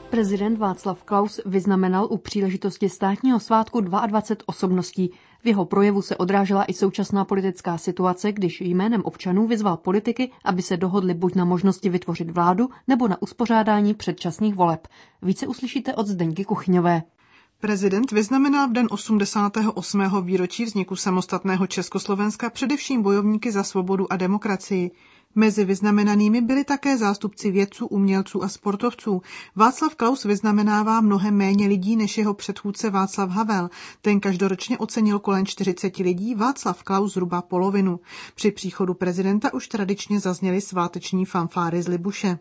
Prezident Václav Klaus vyznamenal u příležitosti státního svátku 22 osobností. V jeho projevu se odrážela i současná politická situace, když jménem občanů vyzval politiky, aby se dohodli buď na možnosti vytvořit vládu, nebo na uspořádání předčasných voleb. Více uslyšíte od Zdeňky Kuchyňové. Prezident vyznamenal v den 88. výročí vzniku samostatného Československa především bojovníky za svobodu a demokracii. Mezi vyznamenanými byli také zástupci vědců, umělců a sportovců. Václav Klaus vyznamenává mnohem méně lidí než jeho předchůdce Václav Havel. Ten každoročně ocenil kolem 40 lidí, Václav Klaus zhruba polovinu. Při příchodu prezidenta už tradičně zazněly sváteční fanfáry z Libuše.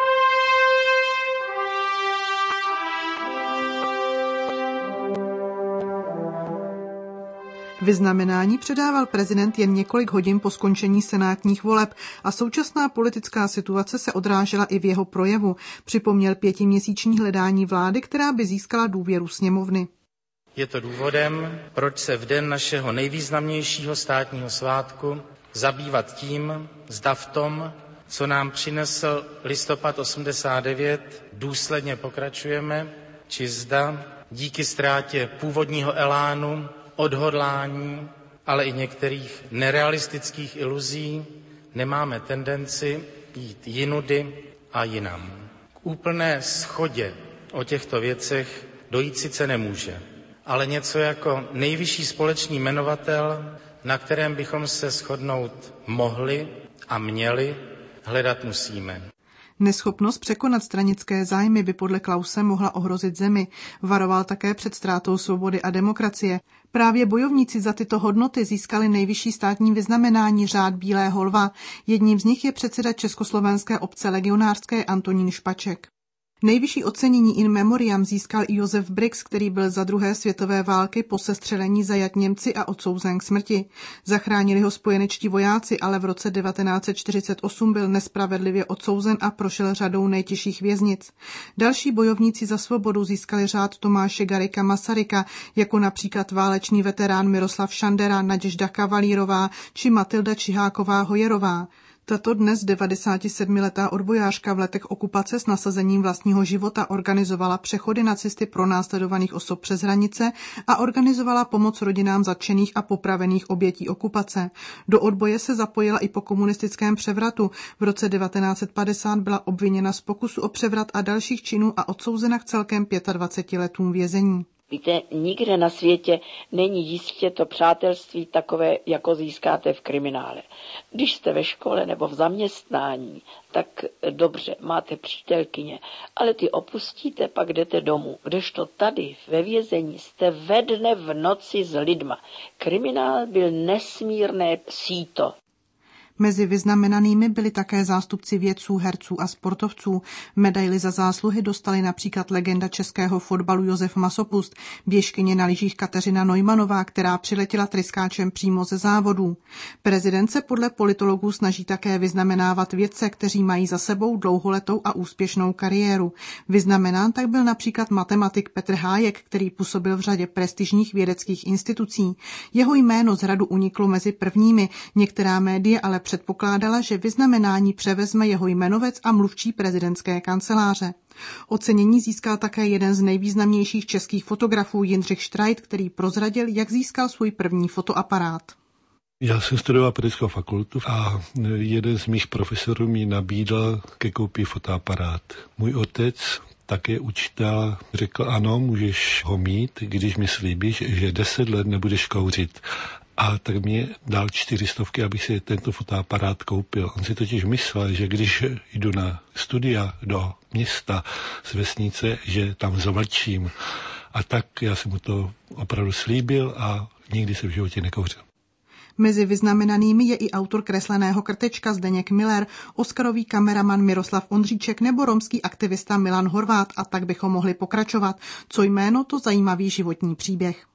Vyznamenání předával prezident jen několik hodin po skončení senátních voleb a současná politická situace se odrážela i v jeho projevu. Připomněl 5měsíční hledání vlády, která by získala důvěru sněmovny. Je to důvodem, proč se v den našeho nejvýznamnějšího státního svátku zabývat tím, zda v tom, co nám přinesl listopad 89, důsledně pokračujeme, či zda díky ztrátě původního elánu, odhodlání, ale i některých nerealistických iluzí nemáme tendenci jít jinudy a jinam. K úplné shodě o těchto věcech dojít sice nemůže, ale něco jako nejvyšší společný jmenovatel, na kterém bychom se shodnout mohli a měli, hledat musíme. Neschopnost překonat stranické zájmy by podle Klause mohla ohrozit zemi. Varoval také před ztrátou svobody a demokracie. Právě bojovníci za tyto hodnoty získali nejvyšší státní vyznamenání Řád bílého lva. Jedním z nich je předseda Československé obce legionářské Antonín Špaček. Nejvyšší ocenění in memoriam získal i Josef Brix, který byl za druhé světové války po sestřelení zajat Němci a odsouzen k smrti. Zachránili ho spojenečtí vojáci, ale v roce 1948 byl nespravedlivě odsouzen a prošel řadou nejtěžších věznic. Další bojovníci za svobodu získali řád Tomáše Garrigua Masaryka, jako například válečný veterán Miroslav Šandera, Naděžda Kavalírová či Matilda Čiháková-Hojerová. Tato dnes 97letá odbojářka v letech okupace s nasazením vlastního života organizovala přechody nacisty pronásledovaných osob přes hranice a organizovala pomoc rodinám zatčených a popravených obětí okupace. Do odboje se zapojila i po komunistickém převratu. V roce 1950 byla obviněna z pokusu o převrat a dalších činů a odsouzena k celkem 25 letům vězení. Víte, nikde na světě není jistě to přátelství takové, jako získáte v kriminále. Když jste ve škole nebo v zaměstnání, tak dobře, máte přítelkyně, ale ty opustíte, pak jdete domů. Kdežto tady ve vězení jste ve dne v noci s lidma. Kriminál byl nesmírné síto. Mezi vyznamenanými byli také zástupci vědců, herců a sportovců. Medaili za zásluhy dostali například legenda českého fotbalu Josef Masopust, běžkyně na lyžích Kateřina Neumannová, která přiletěla tryskáčem přímo ze závodů. Prezident se podle politologů snaží také vyznamenávat vědce, kteří mají za sebou dlouholetou a úspěšnou kariéru. Vyznamenán tak byl například matematik Petr Hájek, který působil v řadě prestižních vědeckých institucí. Jeho jméno z hradu uniklo mezi prvními, některá média ale předpokládala, že vyznamenání převezme jeho jmenovec a mluvčí prezidentské kanceláře. Ocenění získal také jeden z nejvýznamnějších českých fotografů Jindřich Štrajt, který prozradil, jak získal svůj první fotoaparát. Já jsem studoval pedagogickou fakultu a jeden z mých profesorů mi nabídl ke koupi fotoaparát. Můj otec, také učitel, řekl ano, můžeš ho mít, když mi slíbíš, že 10 let nebudeš kouřit. A tak mě dal 400, abych si tento fotoaparát koupil. On si totiž myslel, že když jdu na studia do města z vesnice, že tam zavlčím. A tak já jsem mu to opravdu slíbil a nikdy se v životě nekouřil. Mezi vyznamenanými je i autor kresleného krtečka Zdeněk Miller, oscarový kameraman Miroslav Ondříček nebo romský aktivista Milan Horvát a tak bychom mohli pokračovat. Co jméno, to zajímavý životní příběh.